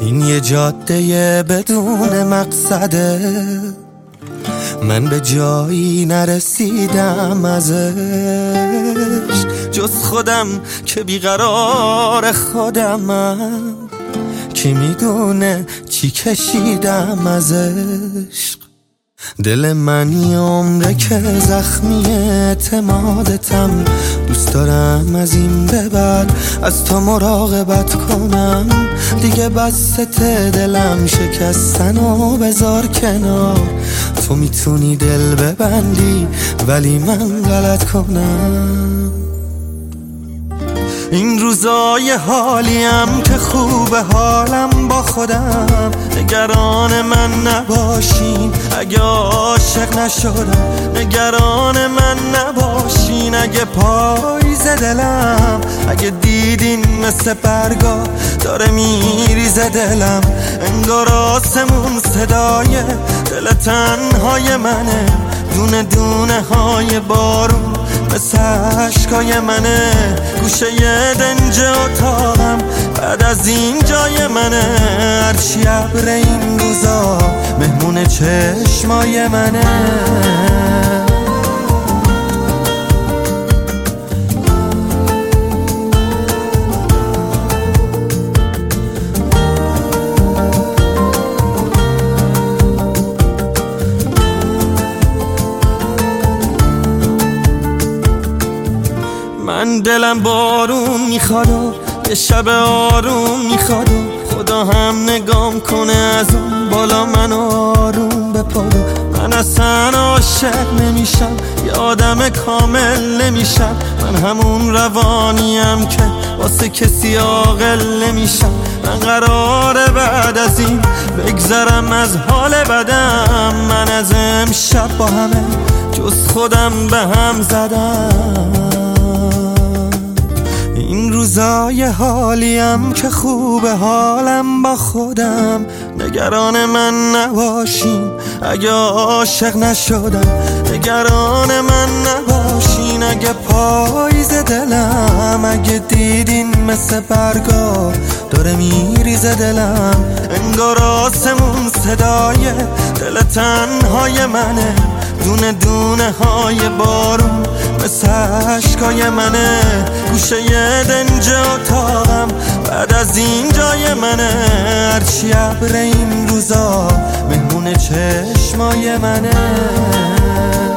این یه جاده بدون مقصده، من به جایی نرسیدم ازش، جز خودم که بیقرار خودمم، کی میدونه چی کشیدم از عشق. دل من یه عمره که زخمی اعتمادتم، دوست دارم از این به بعد از تو مراقبت کنم، دیگه بسته دلم شکستن و بذار کنار، تو میتونی دل ببندی ولی من غلط کنم. این روزای حالیم که خوبه حالم با خودم، نگران من نباشین اگه عاشق نشدم، نگران من نباشین اگه پاییز دلم، اگه دیدین مثل برگا داره میریزه دلم، انگار آسمون صدای دل تنهای منه، دونه دونه های بارون مثل عشقای منه، گوشه یه دنج اتاقم بعد از این جای منه، هرچی ابر این روزا مهمون چشمای منه. من دلم بارون میخواد و یه شب آروم میخواد و خدا هم نگام کنه از اون بالا من آروم بپاد، من اصلا عاشق نمیشم یه آدم کامل نمیشم، من همون روانیم که واسه کسی عاقل نمیشم، من قراره بعد از این بگذرم از حال بدم، من از امشب با همه جز خودم به هم زدم. این روزای حالیم که خوبه حالم با خودم، نگران من نباشین اگه عاشق نشدم، نگران من نباشین اگه پاییز دلم، اگه دیدین مثل برگا داره میریزه دلم، انگار آسمون صدای دل تنهای منه، دونه دونه های بارون مثل عشقای منه، گوشه یه دنج اتاقم بعد از این جای منه، هرچی ابر این روزا مهمون چشمای منه.